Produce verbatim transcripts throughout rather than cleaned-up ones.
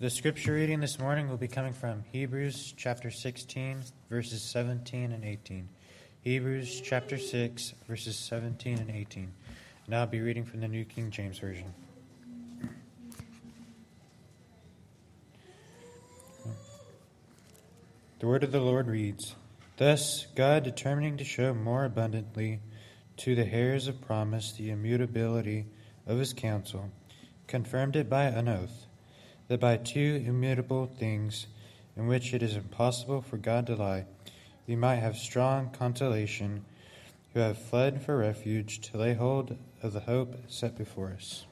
The scripture reading this morning will be coming from Hebrews chapter sixteen, verses seventeen and eighteen. Hebrews chapter six, verses seventeen and eighteen. And I'll be reading from the New King James Version. The word of the Lord reads, "Thus God, determining to show more abundantly to the heirs of promise the immutability of his counsel, confirmed it by an oath, that by two immutable things in which it is impossible for God to lie, we might have strong consolation who have fled for refuge to lay hold of the hope set before us."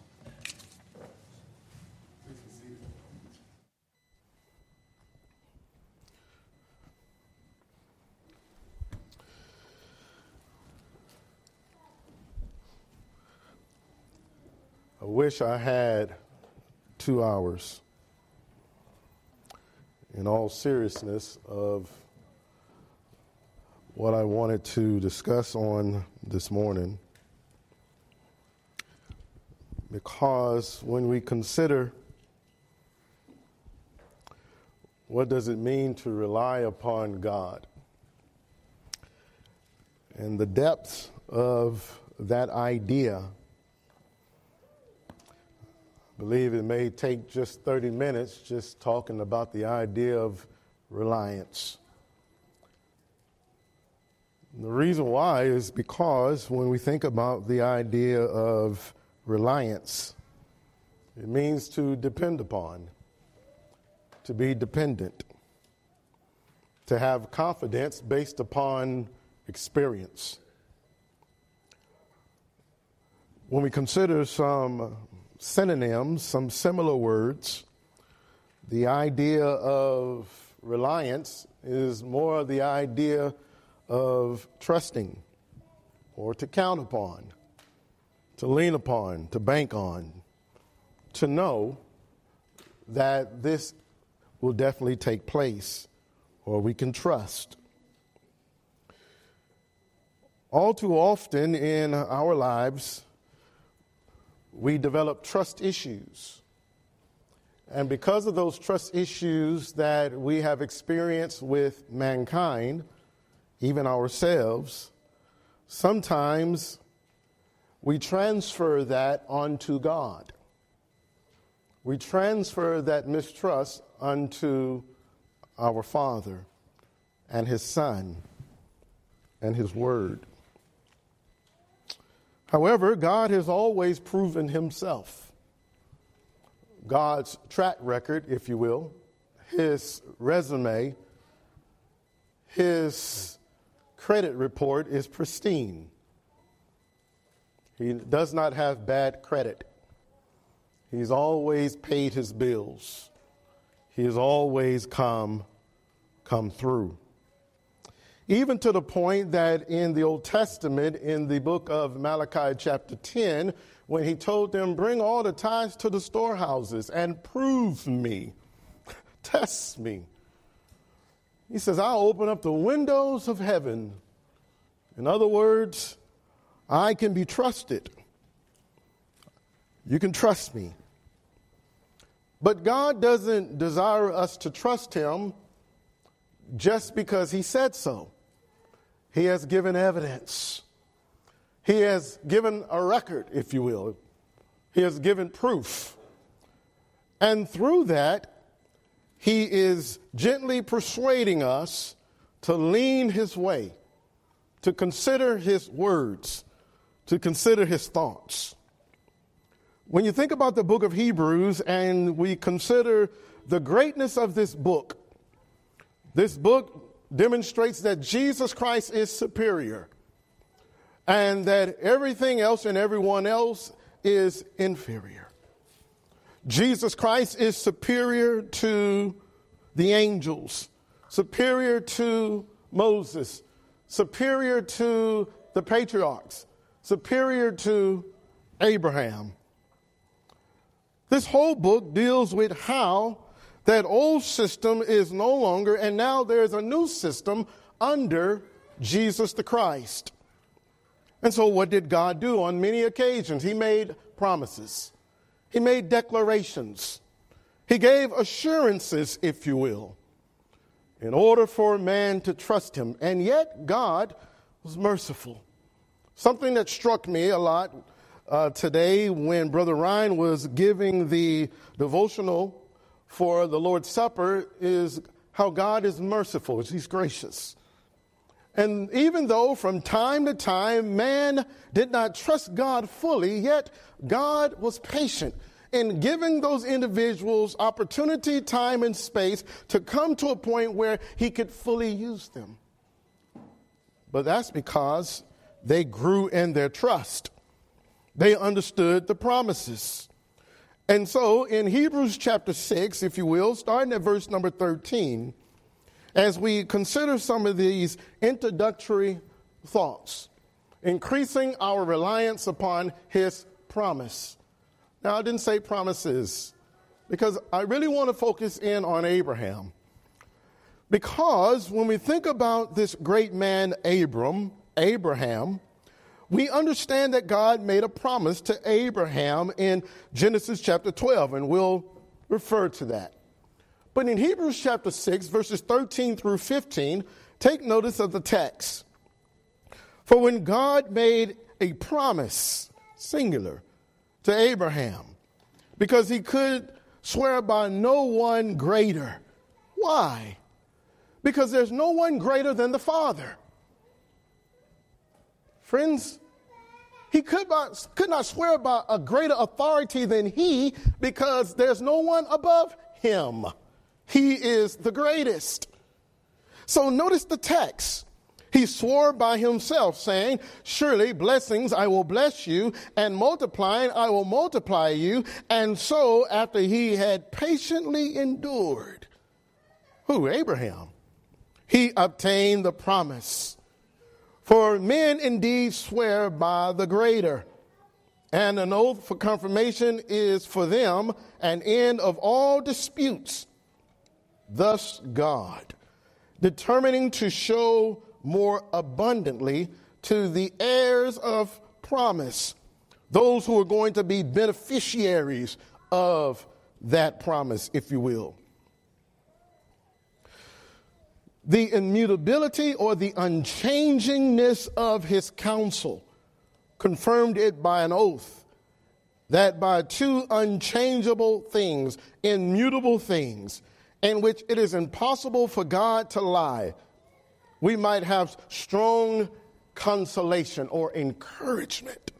I wish I had two hours. In all seriousness of what I wanted to discuss on this morning, because when we consider what does it mean to rely upon God and the depth of that idea, I believe it may take just thirty minutes just talking about the idea of reliance. And the reason why is because when we think about the idea of reliance, it means to depend upon, to be dependent, to have confidence based upon experience. When we consider some synonyms, some similar words, the idea of reliance is more the idea of trusting or to count upon, to lean upon, to bank on, to know that this will definitely take place or we can trust. All too often in our lives, we develop trust issues. And because of those trust issues that we have experienced with mankind, even ourselves, sometimes we transfer that onto God. We transfer that mistrust unto our Father and His Son and His Word. However, God has always proven Himself. God's track record, if you will, His resume, His credit report is pristine. He does not have bad credit. He's always paid His bills. He has always come, come through. Even to the point that in the Old Testament, in the book of Malachi chapter ten, when He told them, bring all the tithes to the storehouses and prove me, test me. He says, I'll open up the windows of heaven. In other words, I can be trusted. You can trust me. But God doesn't desire us to trust Him just because He said so. He has given evidence. He has given a record, if you will. He has given proof. And through that, He is gently persuading us to lean His way, to consider His words, to consider His thoughts. When you think about the book of Hebrews and we consider the greatness of this book, this book demonstrates that Jesus Christ is superior and that everything else and everyone else is inferior. Jesus Christ is superior to the angels, superior to Moses, superior to the patriarchs, superior to Abraham. This whole book deals with how that old system is no longer, and now there's a new system under Jesus the Christ. And so what did God do? On many occasions, He made promises. He made declarations. He gave assurances, if you will, in order for man to trust him. And yet God was merciful. Something that struck me a lot uh, today when Brother Ryan was giving the devotional for the Lord's Supper is how God is merciful. He's gracious. And even though from time to time man did not trust God fully, yet God was patient in giving those individuals opportunity, time, and space to come to a point where he could fully use them. But that's because they grew in their trust. They understood the promises. And so in Hebrews chapter six, if you will, starting at verse number thirteen, as we consider some of these introductory thoughts, increasing our reliance upon his promise. Now, I didn't say promises because I really want to focus in on Abraham. Because when we think about this great man, Abram, Abraham, we understand that God made a promise to Abraham in Genesis chapter twelve, and we'll refer to that. But in Hebrews chapter six, verses thirteen through fifteen, take notice of the text. For when God made a promise, singular, to Abraham, because he could swear by no one greater. Why? Because there's no one greater than the Father. Friends, he could not, could not swear by a greater authority than he, because there's no one above him. He is the greatest. So notice the text. He swore by himself, saying, surely blessings I will bless you, and multiplying I will multiply you. And so after he had patiently endured, who? Abraham, he obtained the promise. For men indeed swear by the greater, and an oath for confirmation is for them an end of all disputes. Thus God, determining to show more abundantly to the heirs of promise, those who are going to be beneficiaries of that promise, if you will. The immutability or the unchangingness of his counsel confirmed it by an oath, that by two unchangeable things, immutable things, in which it is impossible for God to lie, we might have strong consolation or encouragement,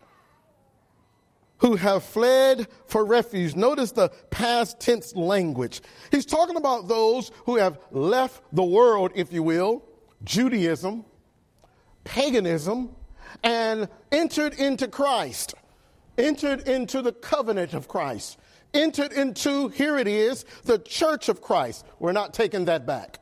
who have fled for refuge. Notice the past tense language. He's talking about those who have left the world, if you will, Judaism, paganism, and entered into Christ, entered into the covenant of Christ, entered into, here it is, the church of Christ. We're not taking that back.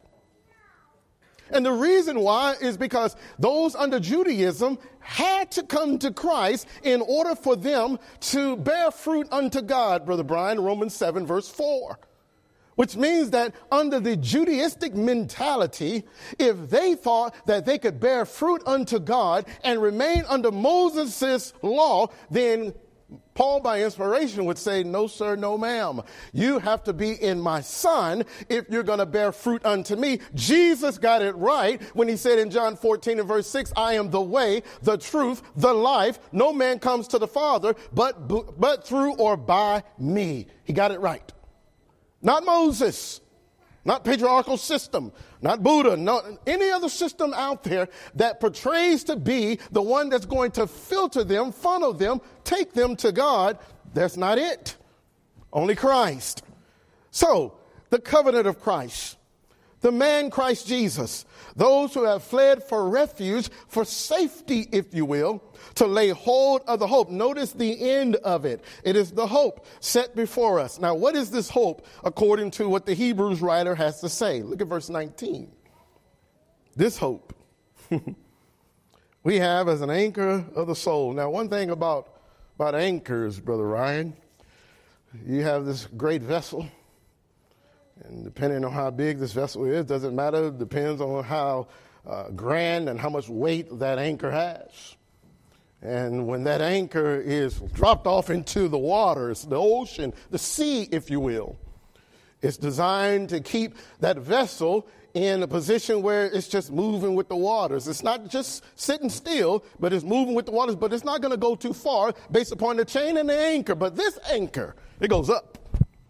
And the reason why is because those under Judaism had to come to Christ in order for them to bear fruit unto God, Brother Brian, Romans seven, verse four. Which means that under the Judaistic mentality, if they thought that they could bear fruit unto God and remain under Moses' law, then Paul, by inspiration, would say, no, sir, no, ma'am. You have to be in my son if you're going to bear fruit unto me. Jesus got it right when he said in John fourteen and verse six, I am the way, the truth, the life. No man comes to the Father but, but through or by me. He got it right. Not Moses, not patriarchal system, not Buddha, not any other system out there that portrays to be the one that's going to filter them, funnel them, take them to God. That's not it. Only Christ. So, the covenant of Christ, the man Christ Jesus, those who have fled for refuge, for safety, if you will, to lay hold of the hope. Notice the end of it. It is the hope set before us. Now, what is this hope according to what the Hebrews writer has to say? Look at verse nineteen. This hope we have as an anchor of the soul. Now, one thing about, about anchors, Brother Ryan, you have this great vessel, and depending on how big this vessel is, doesn't matter, depends on how uh, grand and how much weight that anchor has. And when that anchor is dropped off into the waters, the ocean, the sea, if you will, It's designed to keep that vessel in a position where it's just moving with the waters. It's not just sitting still, but it's moving with the waters, but it's not going to go too far based upon the chain and the anchor. But this anchor, it goes up.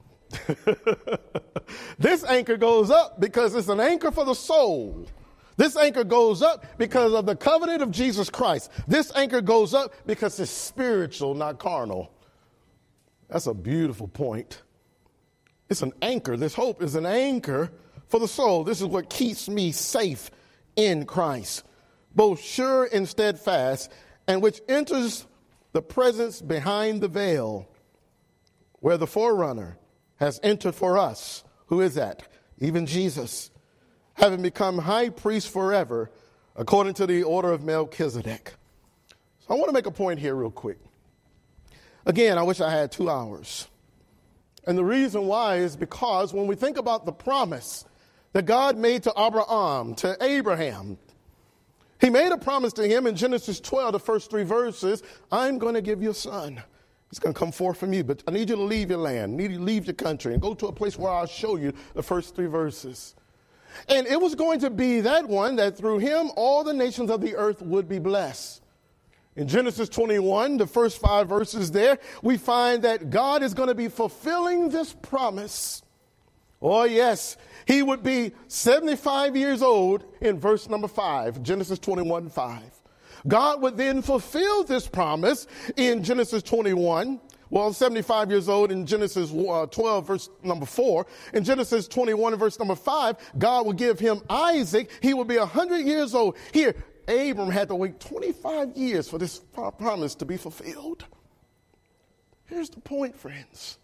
This anchor goes up because it's an anchor for the soul. This anchor goes up because of the covenant of Jesus Christ. This anchor goes up because it's spiritual, not carnal. That's a beautiful point. It's an anchor. This hope is an anchor for the soul. This is what keeps me safe in Christ, both sure and steadfast, and which enters the presence behind the veil, where the forerunner has entered for us. Who is that? Even Jesus, having become high priest forever, according to the order of Melchizedek. So I want to make a point here real quick. Again, I wish I had two hours. And the reason why is because when we think about the promise that God made to Abraham, to Abraham, he made a promise to him in Genesis twelve, the first three verses. I'm going to give you a son. He's going to come forth from you, but I need you to leave your land, I need you to leave your country and go to a place where I'll show you, the first three verses. And it was going to be that one that through him, all the nations of the earth would be blessed. In Genesis twenty-one, the first five verses there, we find that God is going to be fulfilling this promise. Oh, yes, he would be seventy-five years old in verse number five, Genesis twenty-one, five. God would then fulfill this promise in Genesis twenty-one. Well, seventy-five years old in Genesis twelve, verse number four. In Genesis twenty-one, verse number five, God will give him Isaac. He will be one hundred years old. Here, Abram had to wait twenty-five years for this promise to be fulfilled. Here's the point, friends.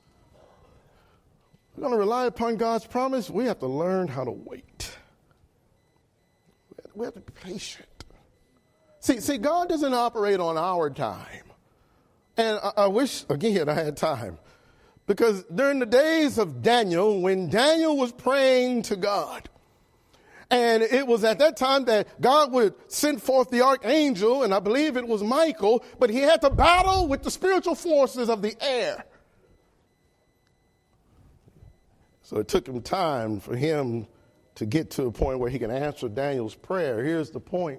We're going to rely upon God's promise. We have to learn how to wait. We have to be patient. See, see, God doesn't operate on our time. And I, I wish, again, I had time. Because during the days of Daniel, when Daniel was praying to God, and it was at that time that God would send forth the archangel, and I believe it was Michael, but he had to battle with the spiritual forces of the air. So it took him time for him to get to a point where he can answer Daniel's prayer. Here's the point.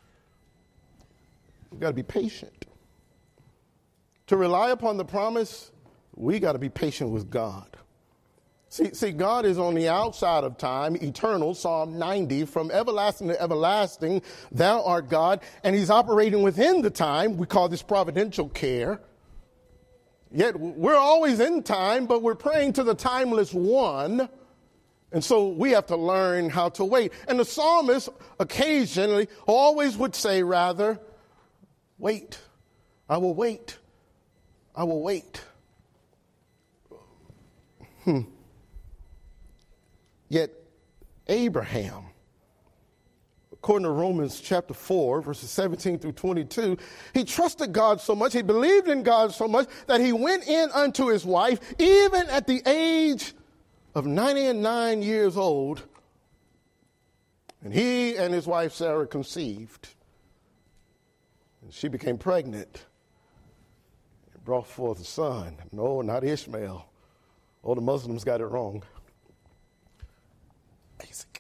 We've got to be patient. To rely upon the promise, we got to be patient with God. See, see, God is on the outside of time, eternal, Psalm ninety, from everlasting to everlasting, thou art God, and he's operating within the time. We call this providential care. Yet we're always in time, but we're praying to the timeless one. And so we have to learn how to wait. And the psalmist occasionally, always would say rather, wait, I will wait, I will wait. Hmm. Yet Abraham, according to Romans chapter four, verses seventeen through twenty-two, he trusted God so much, he believed in God so much that he went in unto his wife, even at the age of ninety-nine years old, and he and his wife Sarah conceived. And she became pregnant and brought forth a son. No, not Ishmael. Oh, the Muslims got it wrong. Isaac.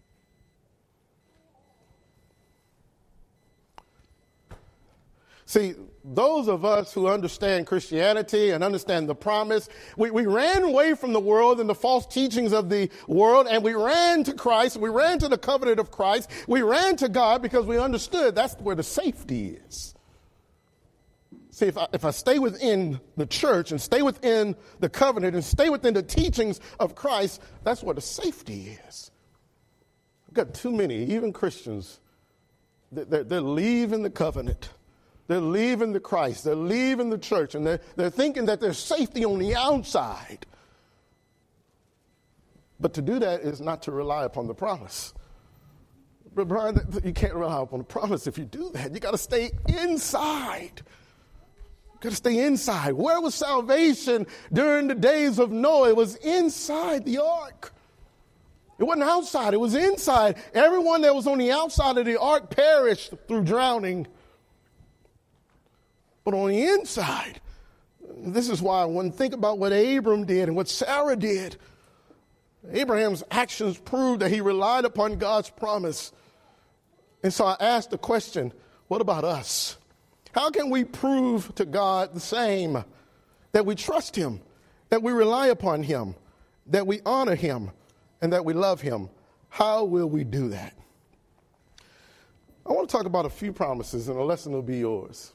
See, those of us who understand Christianity and understand the promise, we, we ran away from the world and the false teachings of the world, and we ran to Christ. We ran to the covenant of Christ. We ran to God because we understood that's where the safety is. See, if I, if I stay within the church and stay within the covenant and stay within the teachings of Christ, that's where the safety is. I've got too many, even Christians, they're, they're leaving the covenant. They're leaving the Christ. They're leaving the church. And they're, they're thinking that there's safety on the outside. But to do that is not to rely upon the promise. But Brian, you can't rely upon the promise if you do that. You got to stay inside. You got to stay inside. Where was salvation during the days of Noah? It was inside the ark. It wasn't outside. It was inside. Everyone that was on the outside of the ark perished through drowning. But on the inside, this is why when think about what Abram did and what Sarah did, Abraham's actions proved that he relied upon God's promise. And so I asked the question, what about us? How can we prove to God the same? That we trust him, that we rely upon him, that we honor him, and that we love him. How will we do that? I want to talk about a few promises, and the lesson will be yours.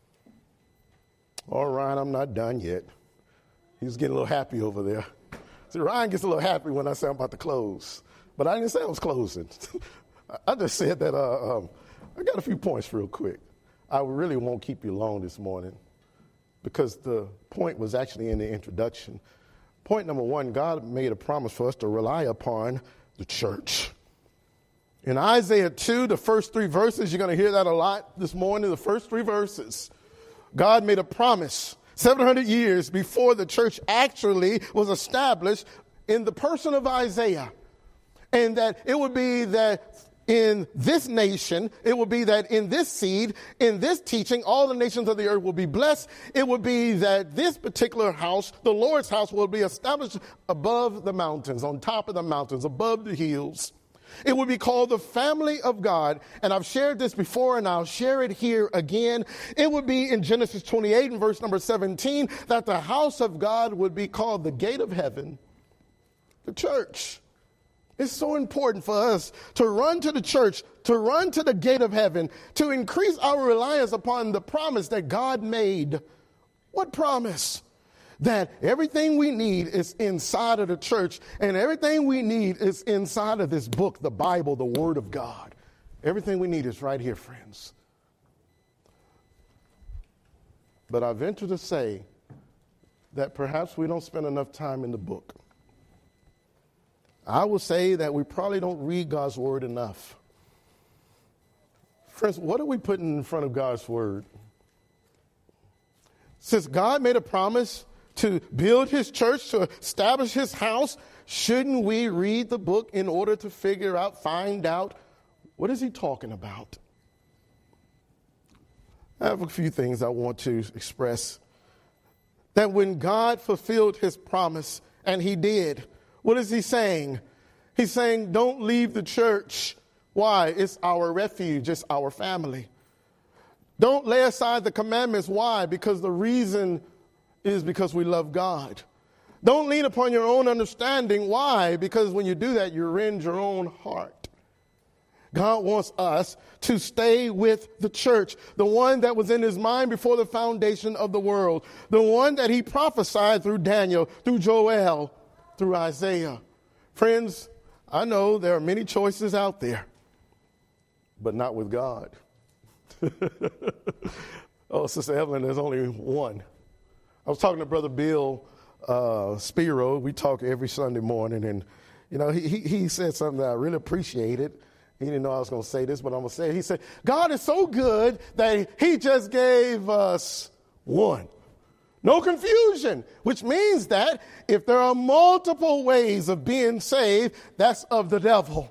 All right, I'm not done yet. He's getting a little happy over there. See, Ryan gets a little happy when I say I'm about to close, but I didn't say I was closing. I just said that uh, um, I got a few points real quick. I really won't keep you long this morning because the point was actually in the introduction. Point number one, God made a promise for us to rely upon the church. In Isaiah two, the first three verses, you're going to hear that a lot this morning, the first three verses. God made a promise seven hundred years before the church actually was established in the person of Isaiah. And that it would be that in this nation, it will be that in this seed, in this teaching, all the nations of the earth will be blessed. It will be that this particular house, the Lord's house, will be established above the mountains, on top of the mountains, above the hills. It will be called the family of God. And I've shared this before and I'll share it here again. It would be in Genesis twenty-eight and verse number seventeen that the house of God would be called the gate of heaven, the church. It's so important for us to run to the church, to run to the gate of heaven, to increase our reliance upon the promise that God made. What promise? That everything we need is inside of the church, and everything we need is inside of this book, the Bible, the Word of God. Everything we need is right here, friends. But I venture to say that perhaps we don't spend enough time in the book. I will say that we probably don't read God's word enough. Friends, what are we putting in front of God's word? Since God made a promise to build his church, to establish his house, shouldn't we read the book in order to figure out, find out, what is he talking about? I have a few things I want to express. That when God fulfilled his promise, and he did, what is he saying? He's saying, don't leave the church. Why? It's our refuge. It's our family. Don't lay aside the commandments. Why? Because the reason is because we love God. Don't lean upon your own understanding. Why? Because when you do that, you rend your own heart. God wants us to stay with the church, the one that was in his mind before the foundation of the world, the one that he prophesied through Daniel, through Joel, through Isaiah. Friends, I know there are many choices out there, but not with God. Oh, Sister Evelyn, there's only one. I was talking to Brother Bill uh, Spiro. We talk every Sunday morning, and you know, he, he he said something that I really appreciated. He didn't know I was going to say this, but I'm going to say it. He said, God is so good that he just gave us one. No confusion, which means that if there are multiple ways of being saved, that's of the devil.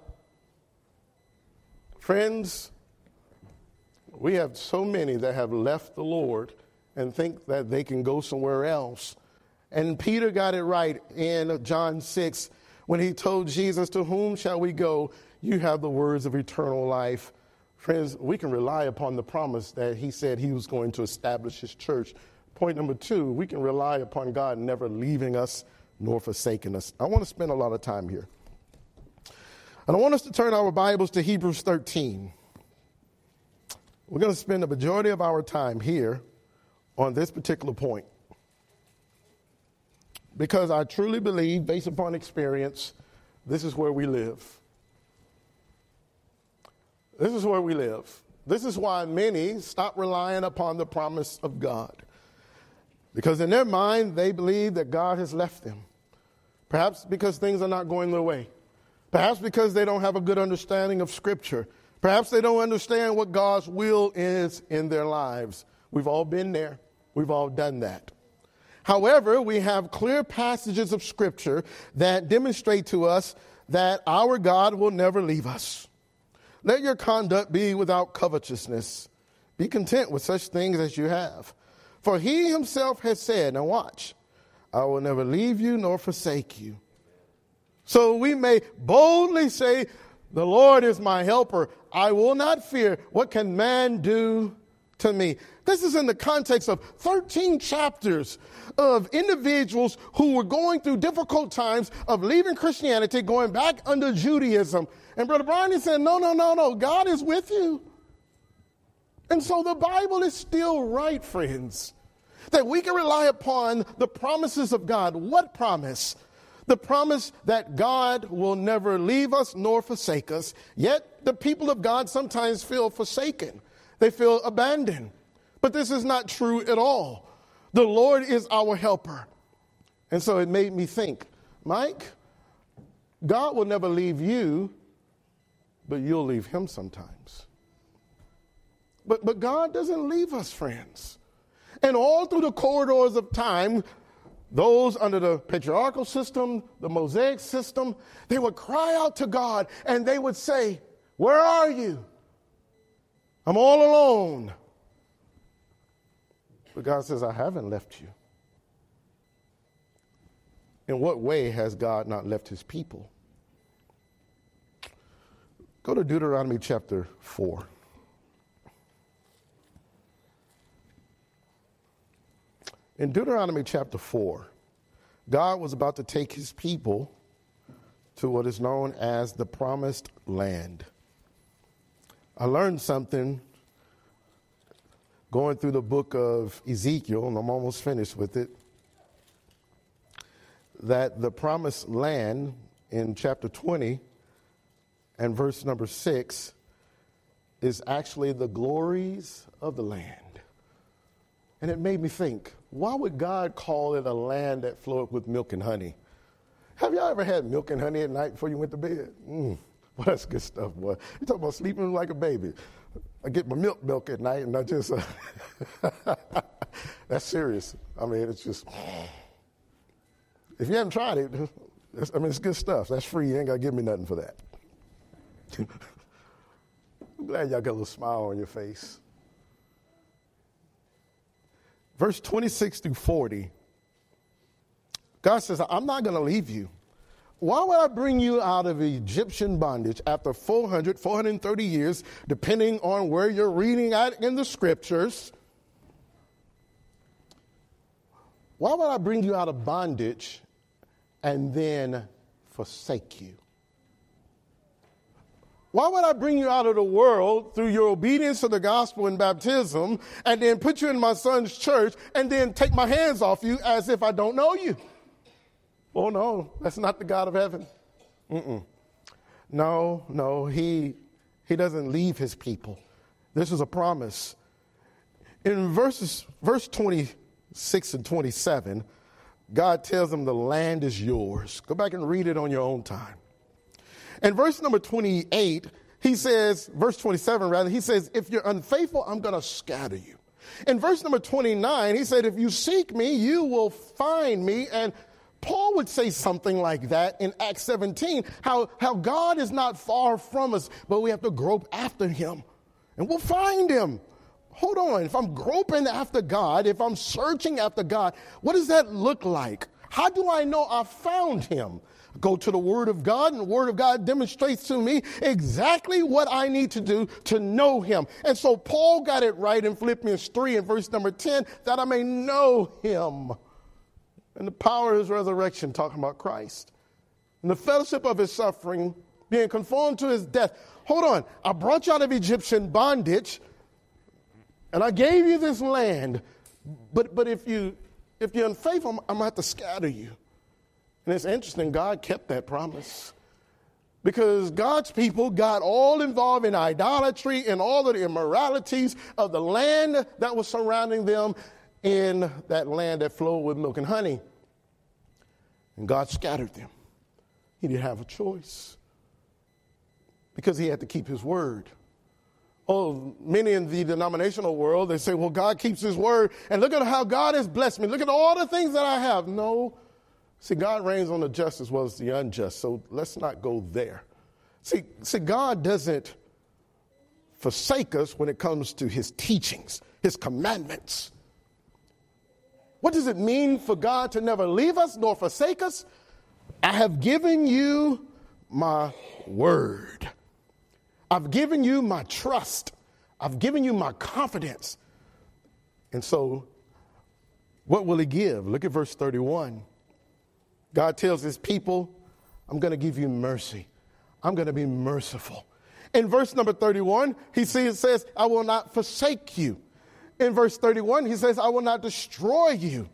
Friends, we have so many that have left the Lord and think that they can go somewhere else. And Peter got it right in John six when he told Jesus, to whom shall we go? You have the words of eternal life. Friends, we can rely upon the promise that he said he was going to establish his church. Point number two, we can rely upon God never leaving us nor forsaking us. I want to spend a lot of time here. And I want us to turn our Bibles to Hebrews thirteen. We're going to spend the majority of our time here on this particular point. Because I truly believe, based upon experience, this is where we live. This is where we live. This is why many stop relying upon the promise of God. Because in their mind, they believe that God has left them. Perhaps because things are not going their way. Perhaps because they don't have a good understanding of Scripture. Perhaps they don't understand what God's will is in their lives. We've all been there. We've all done that. However, we have clear passages of Scripture that demonstrate to us that our God will never leave us. Let your conduct be without covetousness. Be content with such things as you have. For he himself has said, now watch, I will never leave you nor forsake you. So we may boldly say, the Lord is my helper. I will not fear. What can man do to me? This is in the context of thirteen chapters of individuals who were going through difficult times of leaving Christianity, going back under Judaism. And Brother Brian is saying, no, no, no, no, God is with you. And so the Bible is still right, friends, that we can rely upon the promises of God. What promise? The promise that God will never leave us nor forsake us. Yet the people of God sometimes feel forsaken. They feel abandoned. But this is not true at all. The Lord is our helper. And so it made me think, Mike, God will never leave you, but you'll leave him sometimes. But, but God doesn't leave us, friends. And all through the corridors of time, those under the patriarchal system, the Mosaic system, they would cry out to God and they would say, where are you? I'm all alone. But God says, I haven't left you. In what way has God not left his people? Go to Deuteronomy chapter four. In Deuteronomy chapter four, God was about to take his people to what is known as the Promised Land. I learned something going through the book of Ezekiel, and I'm almost finished with it, that the Promised Land in chapter twenty and verse number six is actually the glories of the land. And it made me think, why would God call it a land that flowed with milk and honey? Have y'all ever had milk and honey at night before you went to bed? Mm, well, that's good stuff, boy. You talk about sleeping like a baby. I get my milk milk at night, and I just, uh, that's serious. I mean, it's just, if you haven't tried it, I mean, it's good stuff. That's free. You ain't got to give me nothing for that. I'm glad y'all got a little smile on your face. Verse twenty-six through forty, God says, I'm not going to leave you. Why would I bring you out of Egyptian bondage after four hundred, four hundred thirty years, depending on where you're reading at in the scriptures? Why would I bring you out of bondage and then forsake you? Why would I bring you out of the world through your obedience to the gospel and baptism and then put you in my son's church and then take my hands off you as if I don't know you? Oh, no, that's not the God of heaven. Mm-mm. No, no, he, he doesn't leave his people. This is a promise. In verses, verse twenty-six and twenty-seven, God tells them the land is yours. Go back and read it on your own time. In verse number twenty-eight, he says, verse twenty-seven rather, he says, if you're unfaithful, I'm going to scatter you. In verse number twenty-nine, he said, if you seek me, you will find me. And Paul would say something like that in Acts seventeen, how, how God is not far from us, but we have to grope after him. And we'll find him. Hold on. If I'm groping after God, if I'm searching after God, what does that look like? How do I know I found him? Go to the Word of God, and the Word of God demonstrates to me exactly what I need to do to know him. And so Paul got it right in Philippians three and verse number ten, that I may know him and the power of his resurrection, talking about Christ, and the fellowship of his suffering, being conformed to his death. Hold on. I brought you out of Egyptian bondage, and I gave you this land. But but if, you, if you're unfaithful, I'm, I'm going to have to scatter you. And it's interesting, God kept that promise. Because God's people got all involved in idolatry and all of the immoralities of the land that was surrounding them in that land that flowed with milk and honey. And God scattered them. He didn't have a choice. Because he had to keep his word. Oh, many in the denominational world, they say, well, God keeps his word. And look at how God has blessed me. Look at all the things that I have. No. See, God reigns on the just as well as the unjust, so let's not go there. See, see, God doesn't forsake us when it comes to his teachings, his commandments. What does it mean for God to never leave us nor forsake us? I have given you my word. I've given you my trust. I've given you my confidence. And so, what will he give? Look at verse thirty-one. God tells his people, I'm going to give you mercy. I'm going to be merciful. In verse number thirty-one, he says, I will not forsake you. In verse thirty-one, he says, I will not destroy you.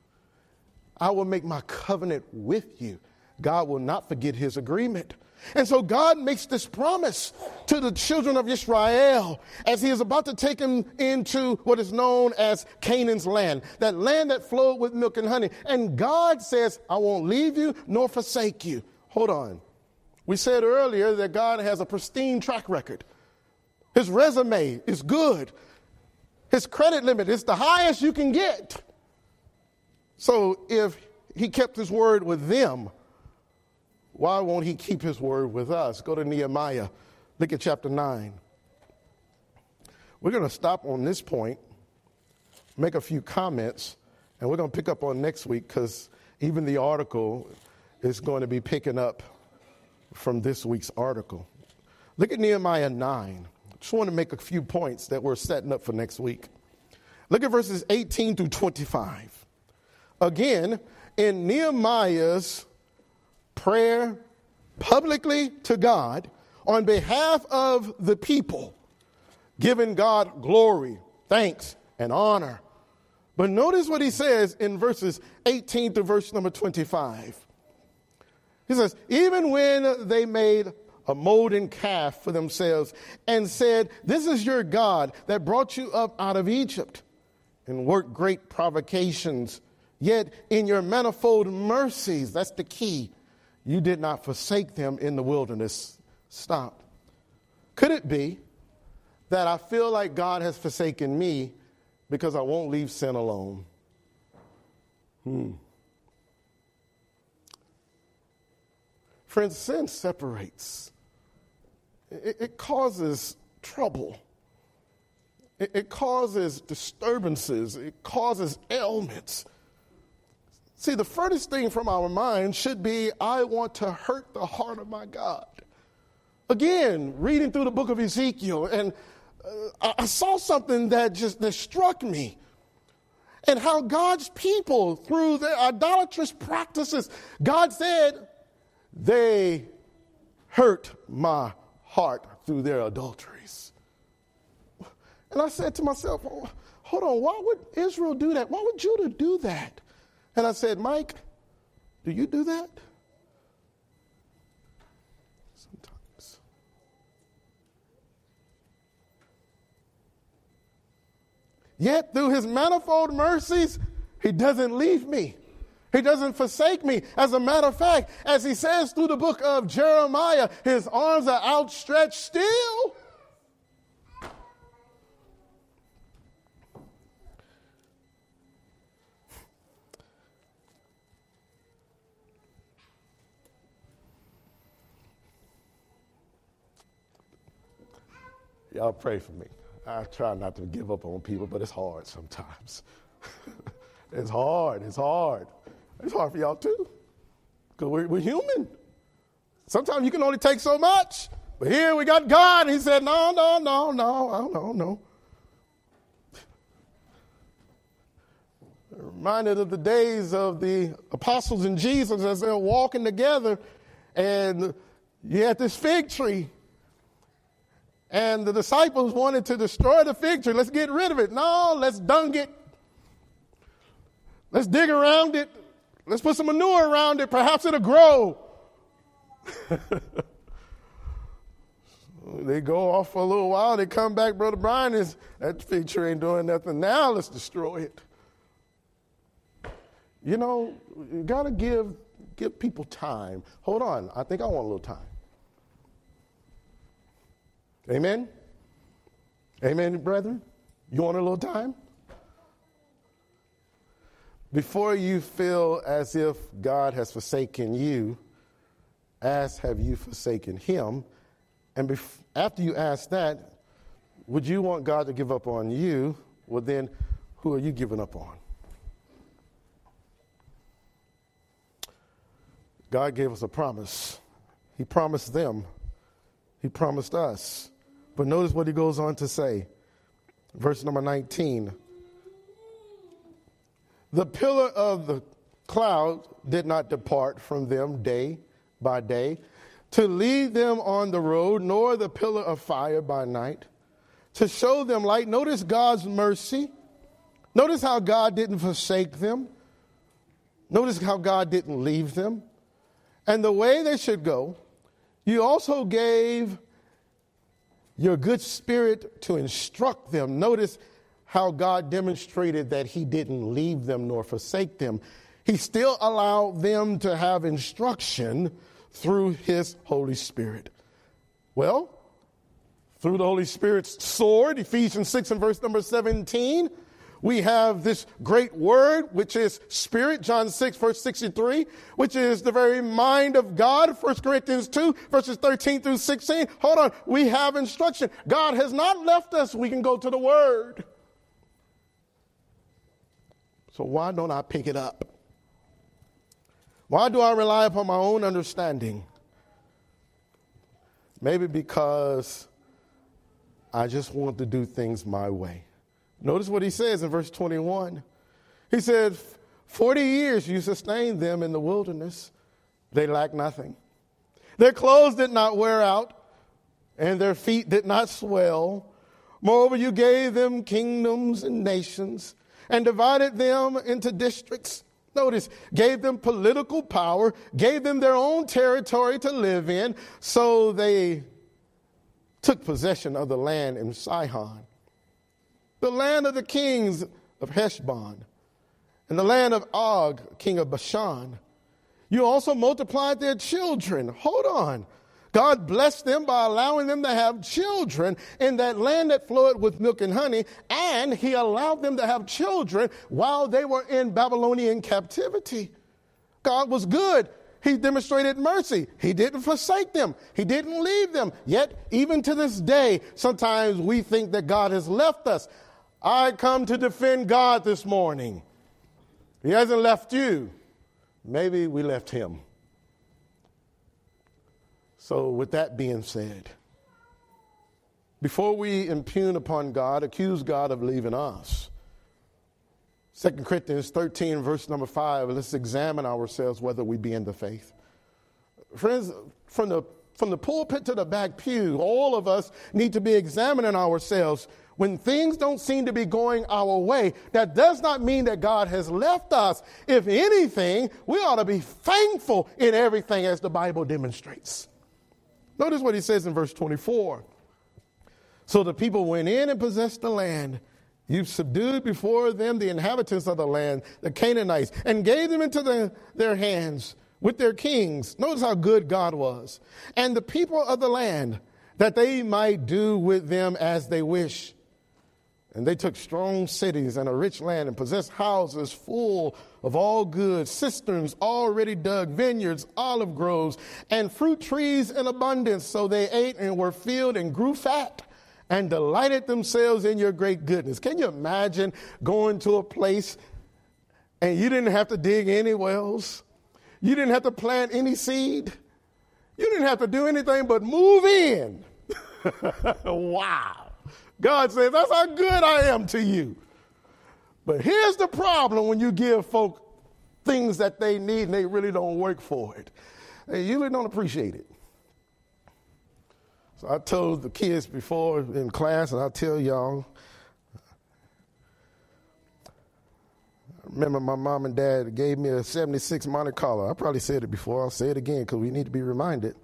I will make my covenant with you. God will not forget his agreement. And so God makes this promise to the children of Israel as he is about to take them into what is known as Canaan's land, that land that flowed with milk and honey. And God says, I won't leave you nor forsake you. Hold on. We said earlier that God has a pristine track record. His resume is good. His credit limit is the highest you can get. So if he kept his word with them, why won't he keep his word with us? Go to Nehemiah. Look at chapter nine. We're going to stop on this point, make a few comments, and we're going to pick up on next week because even the article is going to be picking up from this week's article. Look at Nehemiah nine. I just want to make a few points that we're setting up for next week. Look at verses eighteen through twenty-five. Again, in Nehemiah's prayer publicly to God on behalf of the people, giving God glory, thanks, and honor. But notice what he says in verses eighteen to verse number twenty-five. He says, even when they made a molten calf for themselves and said, this is your God that brought you up out of Egypt and worked great provocations, yet in your manifold mercies, that's the key, you did not forsake them in the wilderness. Stop. Could it be that I feel like God has forsaken me because I won't leave sin alone? Hmm. Friends, sin separates. It, it causes trouble. It, it causes disturbances. It causes ailments. See, the furthest thing from our mind should be, I want to hurt the heart of my God. Again, reading through the book of Ezekiel, and uh, I saw something that just that struck me. And how God's people, through their idolatrous practices, God said, they hurt my heart through their adulteries. And I said to myself, oh, hold on, why would Israel do that? Why would Judah do that? And I said, Mike, do you do that? Sometimes. Yet through his manifold mercies, he doesn't leave me. He doesn't forsake me. As a matter of fact, as he says through the book of Jeremiah, his arms are outstretched still. Y'all pray for me. I try not to give up on people, but it's hard sometimes. It's hard. It's hard. It's hard for y'all too, because we're, we're human. Sometimes you can only take so much. But here we got God, and he said, no, no, no, no, no, no. Reminded of the days of the apostles and Jesus as they were walking together, and you had this fig tree. And the disciples wanted to destroy the fig tree. Let's get rid of it. No, let's dung it. Let's dig around it. Let's put some manure around it. Perhaps it'll grow. They go off for a little while. They come back. Brother Brian is, that fig tree ain't doing nothing. Now let's destroy it. You know, you got to give, give people time. Hold on. I think I want a little time. Amen? Amen, brethren? You want a little time? Before you feel as if God has forsaken you, ask, have you forsaken him? And bef- after you ask that, would you want God to give up on you? Well, then, who are you giving up on? God gave us a promise. He promised them. He promised us. But notice what he goes on to say. Verse number nineteen. The pillar of the cloud did not depart from them day by day to lead them on the road, nor the pillar of fire by night to show them light. Notice God's mercy. Notice how God didn't forsake them. Notice how God didn't leave them. And the way they should go, you also gave your good spirit to instruct them. Notice how God demonstrated that he didn't leave them nor forsake them. He still allowed them to have instruction through his Holy Spirit. Well, through the Holy Spirit's sword, Ephesians six and verse number seventeen, we have this great word, which is spirit, John six, verse sixty-three, which is the very mind of God, First Corinthians two, verses thirteen through sixteen. Hold on, we have instruction. God has not left us. We can go to the word. So why don't I pick it up? Why do I rely upon my own understanding? Maybe because I just want to do things my way. Notice what he says in verse twenty-one. He said, forty years you sustained them in the wilderness. They lacked nothing. Their clothes did not wear out, and their feet did not swell. Moreover, you gave them kingdoms and nations, and divided them into districts. Notice, gave them political power, gave them their own territory to live in, so they took possession of the land in Sihon, the land of the kings of Heshbon, and the land of Og, king of Bashan. You also multiplied their children. Hold on. God blessed them by allowing them to have children in that land that flowed with milk and honey, and he allowed them to have children while they were in Babylonian captivity. God was good. He demonstrated mercy. He didn't forsake them. He didn't leave them. Yet, even to this day, sometimes we think that God has left us. I come to defend God this morning. He hasn't left you. Maybe we left him. So with that being said, before we impugn upon God, accuse God of leaving us, Second Corinthians thirteen, verse number five, let's examine ourselves whether we be in the faith. Friends, from the, from the pulpit to the back pew, all of us need to be examining ourselves. When things don't seem to be going our way, that does not mean that God has left us. If anything, we ought to be thankful in everything as the Bible demonstrates. Notice what he says in verse twenty-four. So the people went in and possessed the land. You've subdued before them the inhabitants of the land, the Canaanites, and gave them into the, their hands with their kings. Notice how good God was. And the people of the land, that they might do with them as they wish. And they took strong cities and a rich land and possessed houses full of all goods, cisterns already dug, vineyards, olive groves, and fruit trees in abundance. So they ate and were filled and grew fat and delighted themselves in your great goodness. Can you imagine going to a place and you didn't have to dig any wells? You didn't have to plant any seed? You didn't have to do anything but move in. Wow. God says, that's how good I am to you. But here's the problem when you give folk things that they need and they really don't work for it. They usually don't appreciate it. So I told the kids before in class, and I'll tell y'all, I remember my mom and dad gave me a seventy-six Monte Carlo. I probably said it before. I'll say it again because we need to be reminded.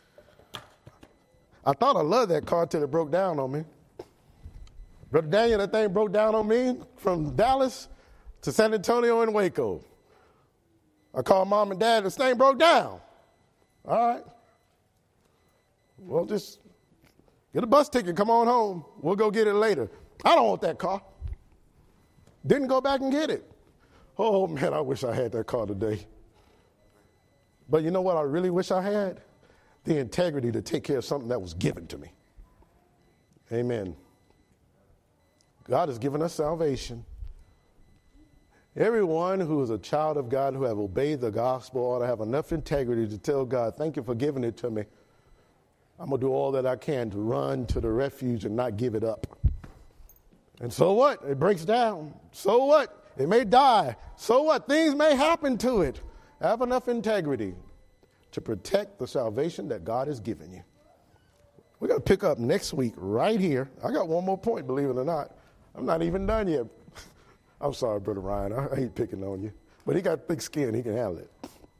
I thought I loved that car till it broke down on me. Brother Daniel, that thing broke down on me from Dallas to San Antonio and Waco. I called mom and dad, this thing broke down. All right. Well, just get a bus ticket, come on home. We'll go get it later. I don't want that car. Didn't go back and get it. Oh, man, I wish I had that car today. But you know what I really wish I had? The integrity to take care of something that was given to me. Amen. God has given us salvation. Everyone who is a child of God, who have obeyed the gospel, ought to have enough integrity to tell God, thank you for giving it to me. I'm going to do all that I can to run to the refuge and not give it up. And so what? It breaks down. So what? It may die. So what? Things may happen to it. Have enough integrity to protect the salvation that God has given you. We're going to pick up next week right here. I got one more point, believe it or not. I'm not even done yet. I'm sorry, Brother Ryan. I hate picking on you. But he got thick skin. He can handle it.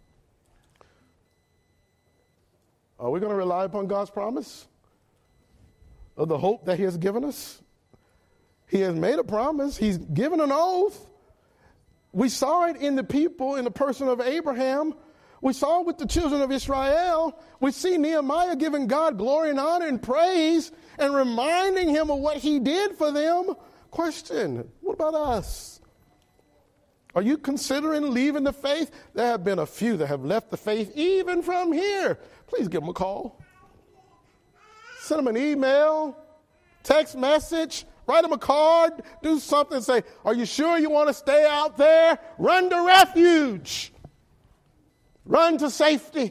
Are we going to rely upon God's promise of the hope that he has given us? He has made a promise. He's given an oath. We saw it in the people, in the person of Abraham. We saw it with the children of Israel. We see Nehemiah giving God glory and honor and praise and reminding him of what he did for them. Question, what about us? Are you considering leaving the faith? There have been a few that have left the faith even from here. Please give them a call. Send them an email, text message, write them a card, do something, say, are you sure you want to stay out there? Run to refuge. Run to safety.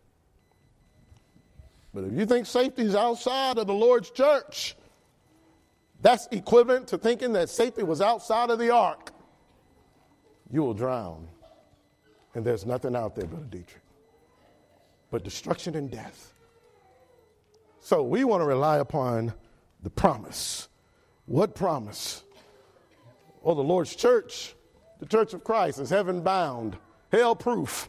But if you think safety is outside of the Lord's church, that's equivalent to thinking that safety was outside of the ark. You will drown. And there's nothing out there, Brother Dietrich, but destruction and death. So we want to rely upon the promise. What promise? Oh, the Lord's church, the church of Christ, is heaven bound, hell proof.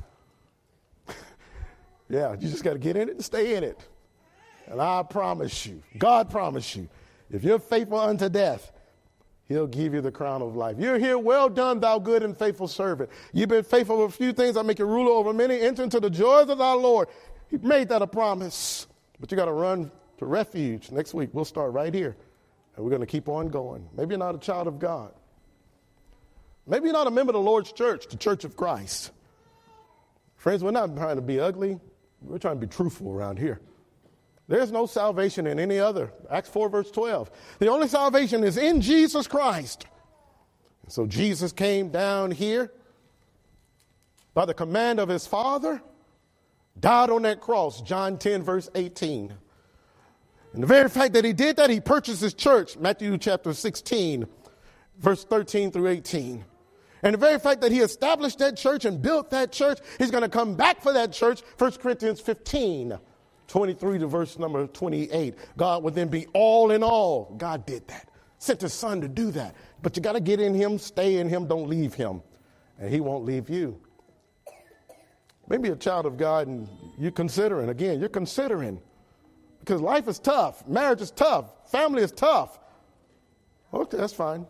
Yeah, you just got to get in it and stay in it. And I promise you, God promised you, if you're faithful unto death, he'll give you the crown of life. You're here, well done, thou good and faithful servant. You've been faithful over a few things. I make you ruler over many. Enter into the joys of thy Lord. He made that a promise. But you got to run to refuge. Next week, we'll start right here. And we're going to keep on going. Maybe you're not a child of God. Maybe you're not a member of the Lord's church, the church of Christ. Friends, we're not trying to be ugly. We're trying to be truthful around here. There's no salvation in any other. Acts four, verse twelve. The only salvation is in Jesus Christ. So Jesus came down here by the command of his Father, died on that cross, John ten, verse eighteen. And the very fact that he did that, he purchased his church, Matthew chapter sixteen, verse thirteen through eighteen. And the very fact that he established that church and built that church, he's going to come back for that church, First Corinthians fifteen, twenty-three to verse number twenty-eight. God would then be all in all. God did that. Sent his son to do that. But you got to get in him, stay in him, don't leave him. And he won't leave you. Maybe a child of God and you're considering, again, you're considering. Because life is tough. Marriage is tough. Family is tough. Okay, that's fine.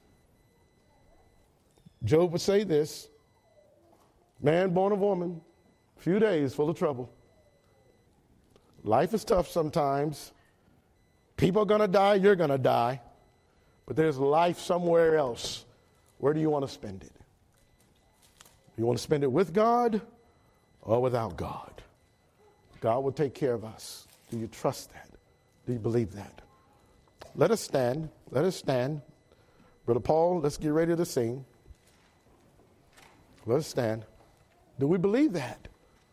Job would say this. Man born of woman, few days full of trouble. Life is tough sometimes. People are going to die. You're going to die. But there's life somewhere else. Where do you want to spend it? You want to spend it with God or without God? God will take care of us. Do you trust that? Do you believe that? Let us stand. Let us stand. Brother Paul, let's get ready to sing. Let us stand. Do we believe that?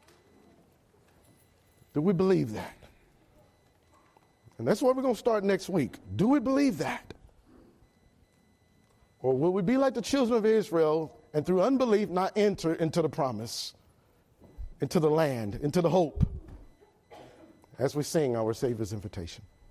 Do we believe that? And that's where we're going to start next week. Do we believe that? Or will we be like the children of Israel and through unbelief not enter into the promise, into the land, into the hope, as we sing our Savior's invitation?